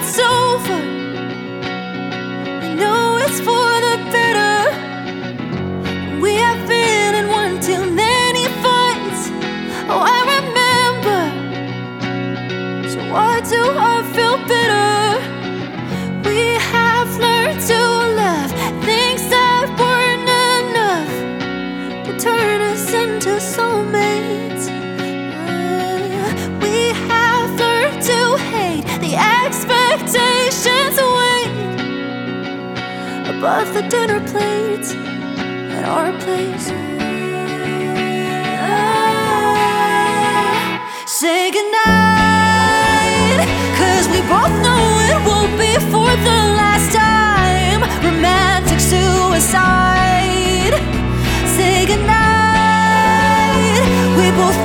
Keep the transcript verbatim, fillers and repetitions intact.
it's over. We know it's for the better. We have been in one too many fights. Oh, I remember. So why do I feel bitter? We have learned to love things that weren't enough to turn us into soulmates. Uh, we have learned to hate the expectations wait above the dinner plates at our place. Uh, say goodnight, 'cause we both know it won't be for the last time. Romantic suicide. Say goodnight. We both